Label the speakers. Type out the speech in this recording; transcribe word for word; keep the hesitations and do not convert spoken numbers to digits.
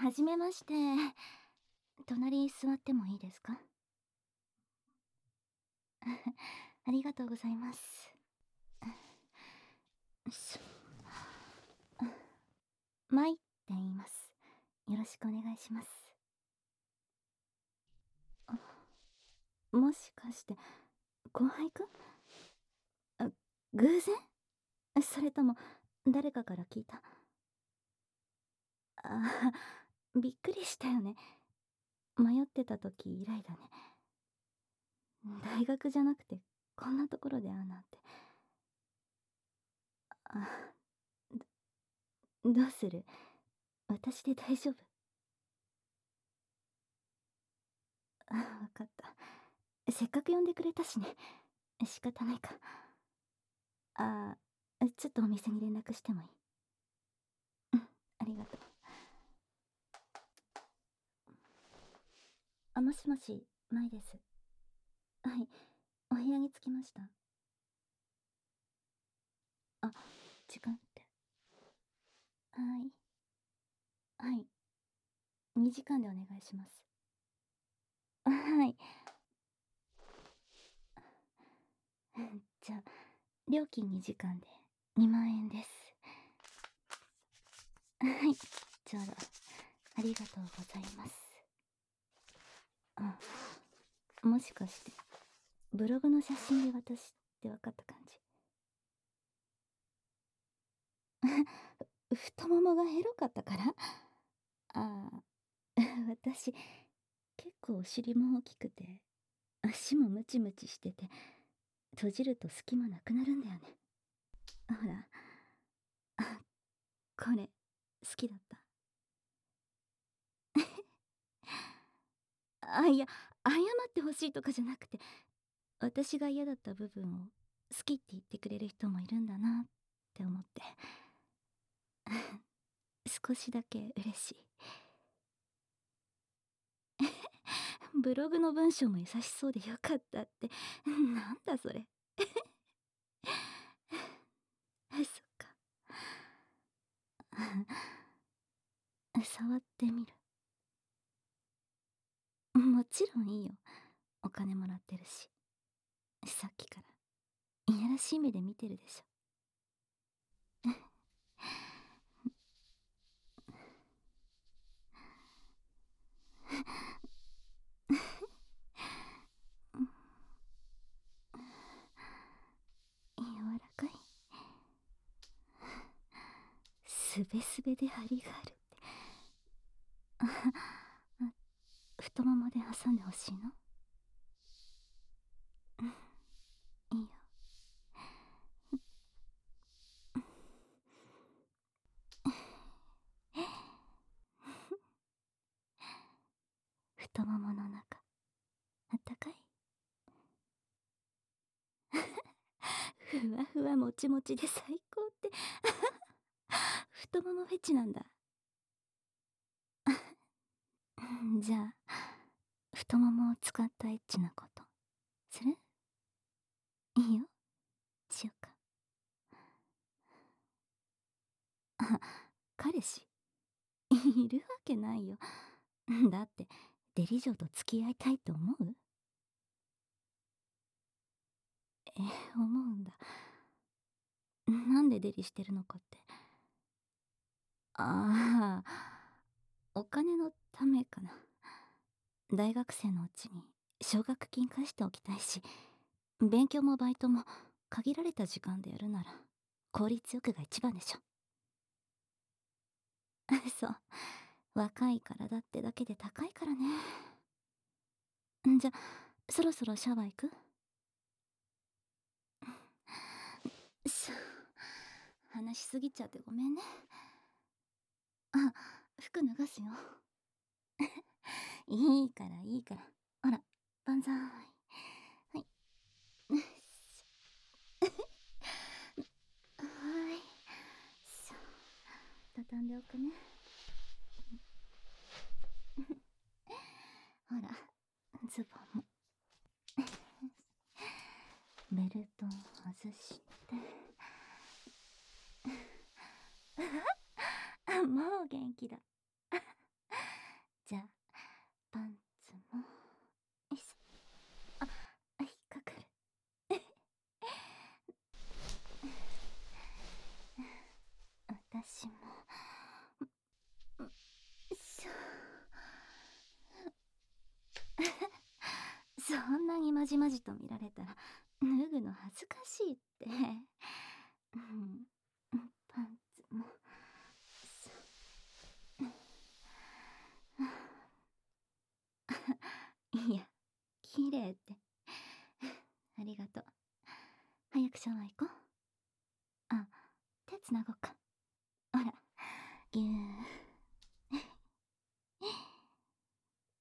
Speaker 1: はじめまして。隣座ってもいいですか？ありがとうございます。しマイって言います。よろしくお願いします。もしかして、後輩くん？あ、偶然？それとも、誰かから聞いた？ああ、びっくりしたよね。迷ってた時以来だね。大学じゃなくて、こんなところで会うなんて。あ、どどうする？私で大丈夫？あ、わかった。せっかく呼んでくれたしね。仕方ないか。ああ、ちょっとお店に連絡してもいい？うん、ありがとう。あ、もしもし、舞です。はい、お部屋に着きました。あ、時間って。はい。はい。にじかんでお願いします。あ、はい。じゃあ、料金にじかんでにまんえんです。はい、ちょうど。ありがとうございます。あ、もしかして、ブログの写真で私って分かった感じ？太ももがヘロかったから？ああ、私、結構お尻も大きくて、足もムチムチしてて、閉じると隙間なくなるんだよね。ほら、あ、これ、好きだった？あ、いや、謝ってほしいとかじゃなくて、私が嫌だった部分を好きって言ってくれる人もいるんだなって思って。少しだけ嬉しい。ブログの文章も優しそうでよかったって。なんだそれ。そっか。触ってみる？もちろんいいよ。お金もらってるし。さっきからいやらしい目で見てるでしょ。柔らかい。すべすべで張りがあるって。あ、太ももで挟んでほしいの？いいよ。太ももの中、あったかい？ふわふわもちもちで最高って。太ももフェチなんだ。じゃあ、太ももを使ったエッチなことする？いいよ、しようか。あ、彼氏いるわけないよ。だってデリ嬢と付き合いたいと思う？え、思うんだ。なんでデリしてるのかって。ああ、お金のためかな。大学生のうちに奨学金返しておきたいし、勉強もバイトも限られた時間でやるなら効率よくが一番でしょ。そう、若い体ってだけで高いからね。んじゃ、そろそろシャワー行く？しゃ、話しすぎちゃってごめんね。あ、服脱がすよ。いいからいいから。あら、万歳。はい。はい。さあ、畳んでおくね。ほら、ズボンも。ベルトを外して。あ、もう元気だ。 じまじと見られたら脱ぐの恥ずかしいって。うん、パンツもいや、綺麗って。ありがとう。早くシャワー行こう。あ、手つなごうか。ほら、ぎゅー。